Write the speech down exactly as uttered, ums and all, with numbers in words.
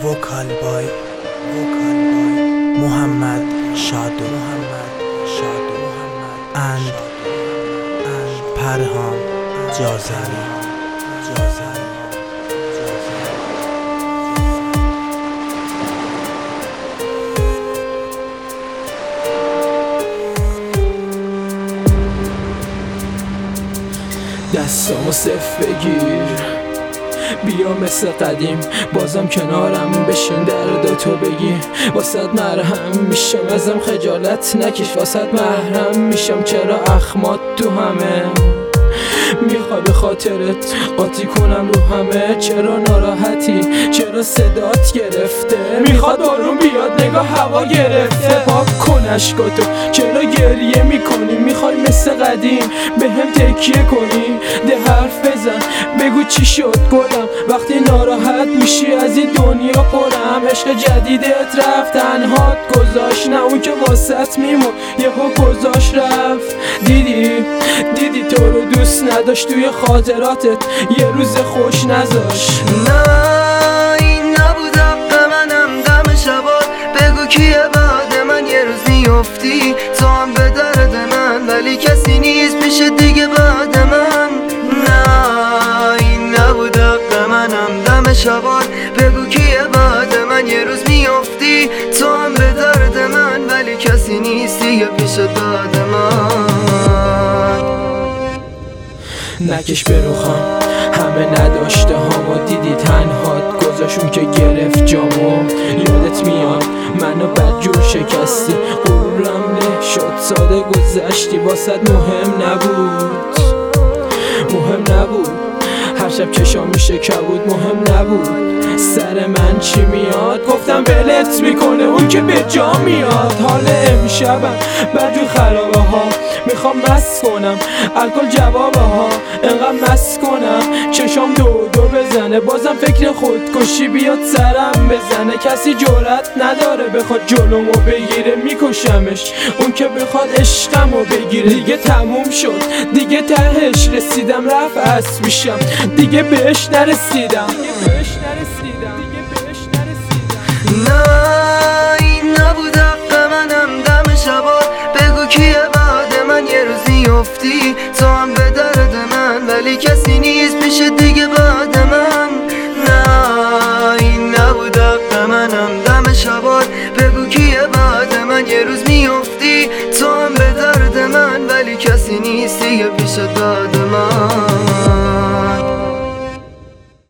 وکال بای وکال بای محمد شادو محمد شادو محمد اند اند پرهام جازری جازری دستامو صف بگیر بیا مثل قدیم بازم کنارم بشین درداتو بگی واسد مرهم میشم ازم خجالت نکش واسد محرم میشم چرا اخمات تو همه میخوای به خاطرت قاطی کنم رو همه چرا ناراحتی چرا صدات گرفته میخواد بارون بیاد نگاه هوا گرفته پاک کن اشکاتو چرا گریه میکنی میخوای مثل قدیم به هم تکیه کنی ده حرف بزن بگو چی شد گلم وقتی ناراحت میشی از این دنیا پرم عشق جدیدت رفت تنهات گذاشت نه اون که واسط میمون یهو گذاشت رفت دیدی دیدی تو رو دوست نداشت توی خاطراتت یه روز خوش نذاشت نه این نبود حق منم دم شبات بگو کیه بعد من یه روز میافتی تو هم به درد من ولی کسی نیست پیش دیگه بعد من نه این نبود حق منم دم شبات بگو کیه بعد من یه روز میافتی تو هم به درد من ولی کسی نیست دیگه پیش بعد من نکش بروخم همه نداشته هامو دیدی تنهات گذاشون که گرفت جامو یادت میاد منو بدجور شکستی غرورم له شد ساده گذشتی واسد مهم نبود مهم نبود هر شب چشام میشه کبود مهم نبود سر من چی میاد گفتم ولت میکنه اون که به جا میاد حال امشبم بدجور خرابه ها میخوام مست کنم الکل جوابه ها انقدر مست کنم چشام دو دو بزنه بازم فکر خودکشی بیاد سرم بزنه کسی جرأت نداره بخواد جلومو بگیره میکشمش اون که بخواد عشقمو بگیره دیگه تموم شد دیگه تهش رسیدم رفت اسبیشم دیگه بهش نرسیدم نه این نبود حق منم دم شبات بگو کیه بعد من یه روز میافتی تو هم به درد من ولی کسی نیست پیش دیگه بعد من نه این نبود حق منم دم شبات بگو کیه بعد من یه روز میافتی تو هم به درد من ولی کسی نیست دیگه پیش بعد من